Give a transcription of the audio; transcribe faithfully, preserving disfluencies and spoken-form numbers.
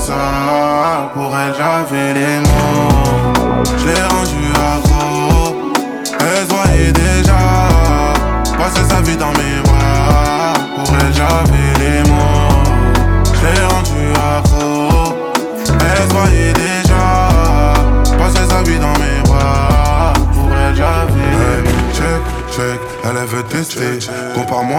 ça. Pour elle, j'avais les mots. Je l'ai rendu accro. Elle se voyait déjà passer sa vie dans mes bras. Pour elle, j'avais les mots. Je l'ai rendu accro. Elle se voyait déjà passer sa vie dans mes bras. Pour elle, j'avais les mots. Check, check, elle, elle veut tester. Compare-moi